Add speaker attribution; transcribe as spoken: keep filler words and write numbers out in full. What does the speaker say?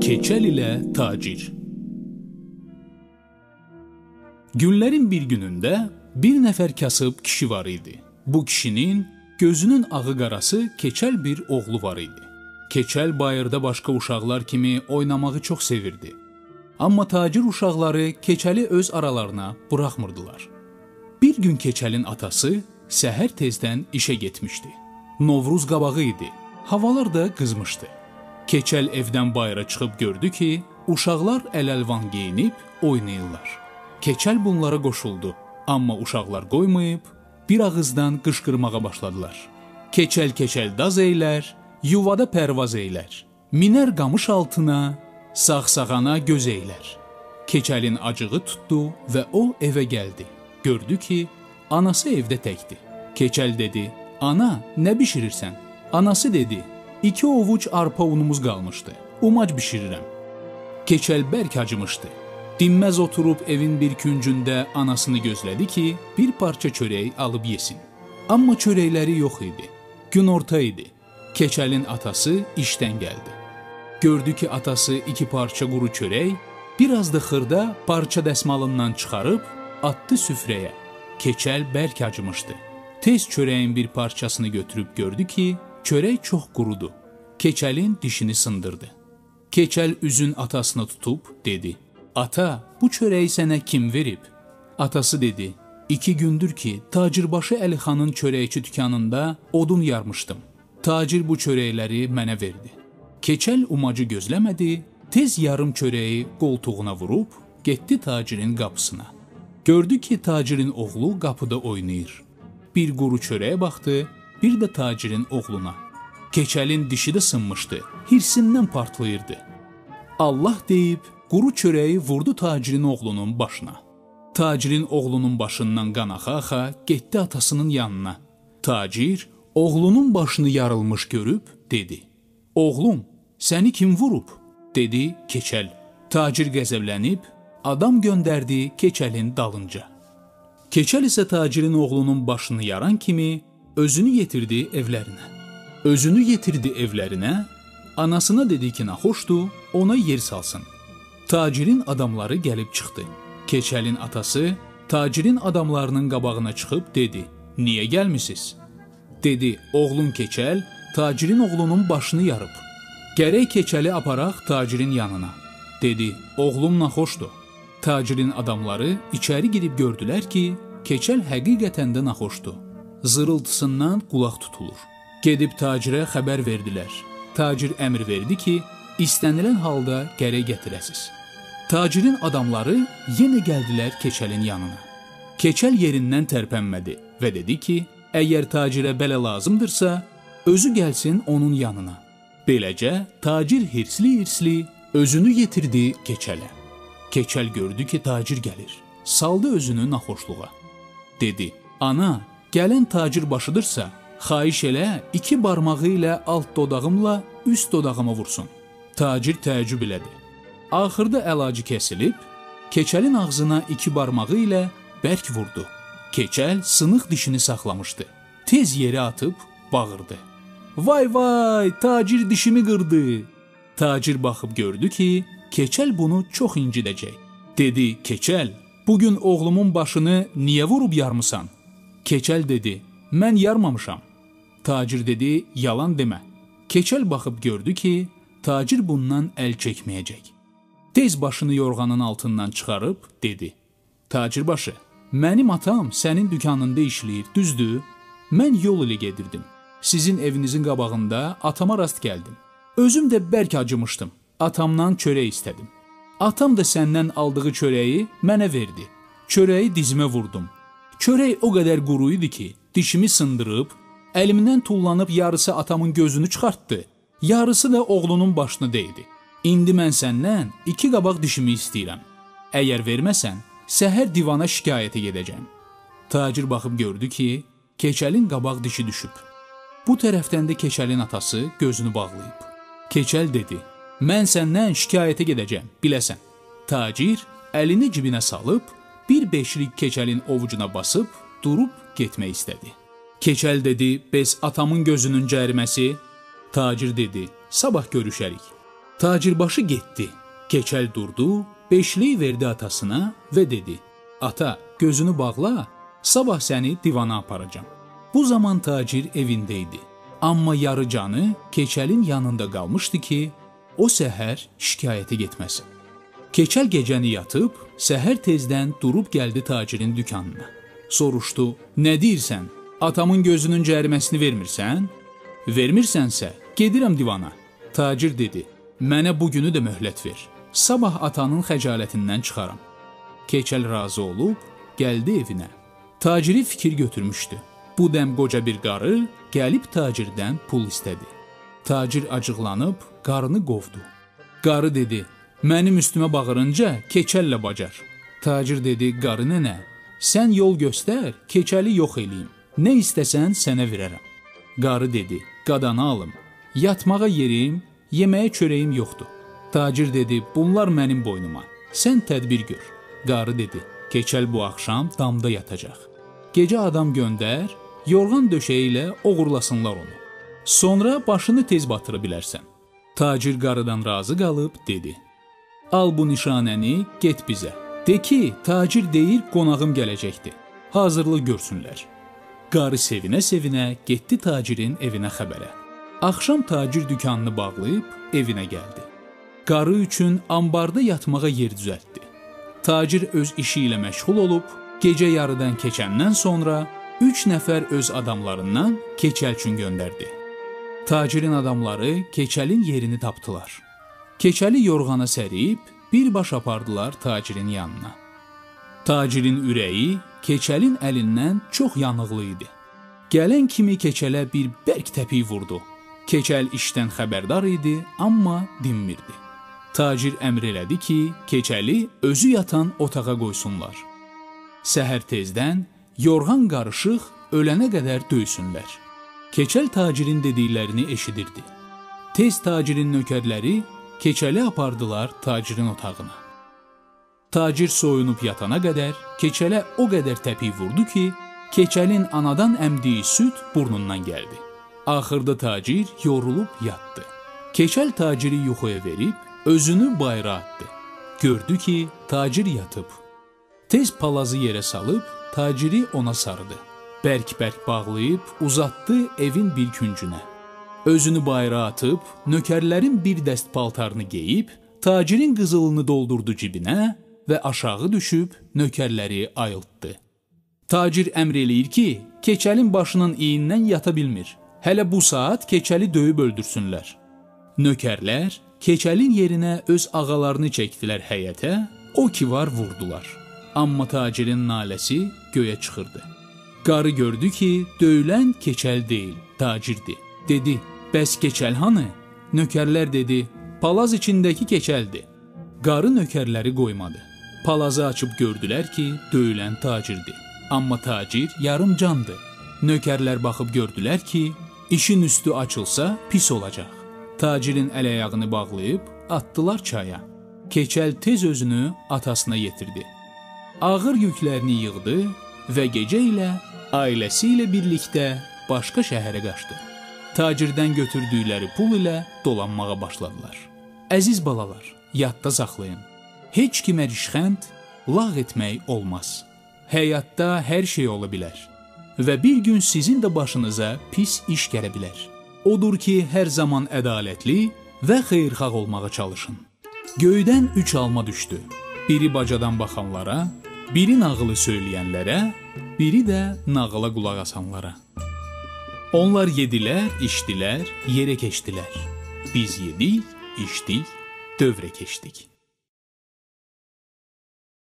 Speaker 1: Keçəl ilə tacir. Günlərin bir günündə bir nəfər kasıb kişi var idi. Bu kişinin gözünün ağı qarası keçəl bir oğlu var idi. Keçəl bayırda başqa uşaqlar kimi oynamağı çox sevirdi. Amma tacir uşaqları keçəli öz aralarına buraxmırdılar. Bir gün keçəlin atası səhər tezdən işə getmişdi. Novruz qabağı idi. Havalar da qızmışdı. Keçəl evdən bayıra çıxıb gördü ki, uşaqlar əl-əlvan geyinib oynayırlar. Keçəl bunlara qoşuldu, amma uşaqlar qoymayıb, bir ağızdan qışqırmağa başladılar. Keçəl-keçəl daz eylər, yuvada pərvaz eylər, minər qamış altına, sağ-sağana göz eylər. Keçəlin acığı tutdu və o evə gəldi. Gördü ki, anası evdə təkdi. Keçəl dedi, ana, nə bişirirsən? Anası dedi, iki ovuc arpa unumuz qalmışdı, umac bişirirəm. Keçəl bərk acımışdı. Dinməz oturub evin bir küncündə anasını gözlədi ki, bir parça çörək alıb yesin. Amma çörəkləri yox idi. Gün orta idi. Keçəlin atası işdən gəldi. Gördü ki, atası iki parça quru çörək, biraz da xırda parça dəsmalından çıxarıb, atdı süfrəyə. Keçəl bərk acımışdı. Tez çörəyin bir parçasını götürüb gördü ki, çörək çox qurudu. Keçəlin dişini sındırdı. Keçəl üzün atasını tutub dedi, ata, bu çörəyi sənə kim verib? Atası dedi, iki gündür ki, tacirbaşı Əlixanın çörəkçi dükanında odun yarmışdım. Tacir bu çörəkləri mənə verdi. Keçəl umacı gözləmədi, tez yarım çörəyi qoltuğuna vurub, getdi tacirin qapısına. Gördü ki, tacirin oğlu qapıda oynayır. Bir quru çörəyə baxdı, bir də tacirin oğluna. Keçəlin dişi də sınmışdı, hirsindən partlayırdı. Allah deyib, quru çörəyi vurdu tacirin oğlunun başına. Tacirin oğlunun başından qan axa-axa getdi atasının yanına. Tacir, oğlunun başını yarılmış görüb, dedi, oğlum, səni kim vurub? Dedi Keçəl. Tacir qəzəblənib, adam göndərdi Keçəlin dalınca. Keçəl isə tacirin oğlunun başını yaran kimi özünü yetirdi evlərinə. Özünü yetirdi evlərinə, anasına dedi ki, naxoşdu, ona yer salsın. Tacirin adamları gəlib çıxdı. Keçəlin atası tacirin adamlarının qabağına çıxıb dedi, niyə gəlmisiniz? Dedi, oğlun Keçəl tacirin oğlunun başını yarıb. Gərək Keçəli aparaq tacirin yanına. Dedi, oğlum naxoşdu. Tacirin adamları içəri girib gördülər ki, Keçəl həqiqətən də naxoşdu. Zırıltısından qulaq tutulur. Gedib tacirə xəbər verdilər. Tacir əmr verdi ki, istənilən halda gərək gətirəsiz. Tacirin adamları yenə gəldilər Keçəlin yanına. Keçəl yerindən tərpənmədi və dedi ki, əgər tacirə belə lazımdırsa, özü gəlsin onun yanına. Beləcə, tacir hirsli-hirsli özünü yetirdi Keçələ. Keçəl gördü ki, tacir gəlir. Saldı özünü naxoşluğa. Dedi, ana, gələn tacir başıdırsa, xahiş elə iki barmağı ilə alt dodağımla üst dodağıma vursun. Tacir təəccüb elədi. Axırda əlacı kəsilib, Keçəlin ağzına iki barmağı ilə bərk vurdu. Keçəl sınıq dişini saxlamışdı. Tez yerə atıb bağırdı. Vay vay, tacir dişimi qırdı. Tacir baxıb gördü ki, Keçəl bunu çox incidəcək. Dedi, Keçəl, bugün oğlumun başını niyə vurub yarmısan? Keçəl dedi, mən yarmamışam. Tacir dedi, yalan demə. Keçəl baxıb gördü ki, tacir bundan əl çəkməyəcək. Tez başını yorğanın altından çıxarıb dedi, tacirbaşı, mənim atam sənin dükanında işləyir, düzdür? Mən yol ilə gedirdim. Sizin evinizin qabağında atama rast gəldim. Özüm də bərk acımışdım. Atamdan çörək istədim. Atam da səndən aldığı çörəyi mənə verdi. Çörəyi dizimə vurdum. Çörək o qədər quru idi ki, dişimi sındırıb, əlimdən tullanıb yarısı atamın gözünü çıxartdı, yarısı da oğlunun başını dəydi. İndi mən səndən iki qabaq dişimi istəyirəm. Əgər verməsən, səhər divana şikayətə gedəcəm. Tacir baxıb gördü ki, Keçəlin qabaq dişi düşüb. Bu tərəfdən də Keçəlin atası gözünü bağlayıb. Keçəl dedi, mən səndən şikayətə gedəcəm, biləsən. Tacir əlini cibinə salıb, bir beşlik Keçəlin ovucuna basıb, durub getmək istədi. Keçəl dedi, bəs atamın gözünün cəriməsi? Tacir dedi, sabah görüşərik. Tacirbaşı getdi. Keçəl durdu, beşliyi verdi atasına və dedi: "Ata, gözünü bağla, sabah səni divana aparacam." Bu zaman tacir evində idi. Amma yarı canı keçəlin yanında qalmışdı ki, o səhər şikayətə getməsin. Keçəl gecəni yatıb, səhər tezdən durub gəldi tacirin dükanına. Soruşdu: "Nə deyirsən? Atamın gözünün cəriməsini vermirsən?" "Vermirsənsə, gedirəm divana." Tacir dedi: "Mənə bugünü də möhlət ver. Sabah atanın xəcalətindən çıxaram." Keçəl razı olub, gəldi evinə. Taciri fikir götürmüşdü. Bu dəm qoca bir qarı gəlib tacirdən pul istədi. Tacir acıqlanıb, qarını qovdu. Qarı dedi: "Mənim üstümə bağırınca keçəllə bacar." Tacir dedi: "Qarı nənə, sən yol göstər, keçəli yox eləyim. Nə istəsən sənə verərəm." Qarı dedi: "Qadanı alım, yatmağa yerim, yeməyə çörəyim yoxdur." Tacir dedi: "Bunlar mənim boynuma, sən tədbir gör." Qarı dedi: "Keçəl bu axşam damda yatacaq. Gecə adam göndər, yorğan döşəyi ilə oğurlasınlar onu. Sonra başını tez batıra bilərsən." Tacir qarıdan razı qalıb dedi: "Al bu nişanəni, get bizə. De ki, tacir deyir, qonağım gələcəkdir. Hazırlıq görsünlər." Qarı sevinə-sevinə getdi tacirin evinə xəbərə. Axşam tacir dükanını bağlayıb evinə gəldi. Qarı üçün ambarda yatmağa yer düzəltdi. Tacir öz işi ilə məşğul olub, gecə yarıdan keçəndən sonra üç nəfər öz adamlarından keçəl üçün göndərdi. Tacirin adamları keçəlin yerini tapdılar. Keçəli yorğana sərib, birbaş apardılar tacirin yanına. Tacirin ürəyi keçəlin əlindən çox yanıqlı idi. Gələn kimi keçələ bir bərk təpik vurdu. Keçəl işdən xəbərdar idi, amma dinmirdi. Tacir əmr elədi ki, keçəli özü yatan otağa qoysunlar. Səhər tezdən yorğan qarışıq ölənə qədər döysünlər. Keçəl tacirin dediklərini eşidirdi. Tez tacirin nökərləri keçəli apardılar tacirin otağına. Tacir soyunub yatana qədər keçələ o qədər təpik vurdu ki, keçəlin anadan əmdiyi süd burnundan gəldi. Axırda tacir yorulub yatdı. Keçəl taciri yuxuya verib özünü bayıra atdı. Gördü ki, tacir yatıb. Tez palazı yerə salıb taciri ona sarıdı. Bərk-bərk bağlayıb uzatdı evin bir küncünə. Özünü bayıra atıb, nökərlərin bir dəst paltarını geyib, tacirin qızılını doldurdu cibinə və aşağı düşüb nökərləri ayıltdı. Tacir əmr eləyir ki, keçəlin başının iyindən yata bilmir. Hələ bu saat keçəli döyüb öldürsünlər. Nökərlər keçəlin yerinə öz ağalarını çəkdilər həyətə, o ki var vurdular. Amma tacirin naləsi göyə çıxırdı. Qarı gördü ki, döyülən keçəl deyil, tacirdir. Dedi: "Bəs keçəl hanı?" Nökərlər dedi: "Palaz içindəki keçəldir." Qarı nökərləri qoymadı. Palazı açıb gördülər ki, döyülən tacirdir. Amma tacir yarım candı. Nökərlər baxıb gördülər ki, işin üstü açılsa pis olacaq. Tacirin əl-ayağını bağlayıb atdılar çaya. Keçəl tez özünü atasına yetirdi. Ağır yüklərini yığdı və gecə ilə ailəsi ilə birlikdə başqa şəhərə qaçdı. Tacirdən götürdükləri pul ilə dolanmağa başladılar. Əziz balalar, yadda saxlayın. Heç kimə rişxənd, lağ etmək olmaz. Həyatda hər şey ola bilər və bir gün sizin də başınıza pis iş gələ bilər. Odur ki, hər zaman ədalətli və xeyirxah olmağa çalışın. Göydən üç alma düşdü. Biri bacadan baxanlara, biri nağılı söyləyənlərə, biri də nağıla qulaq asanlara. Onlar yedilər, içdilər, yerə keçdilər. Biz yedik, içdik, dövrə keçdik.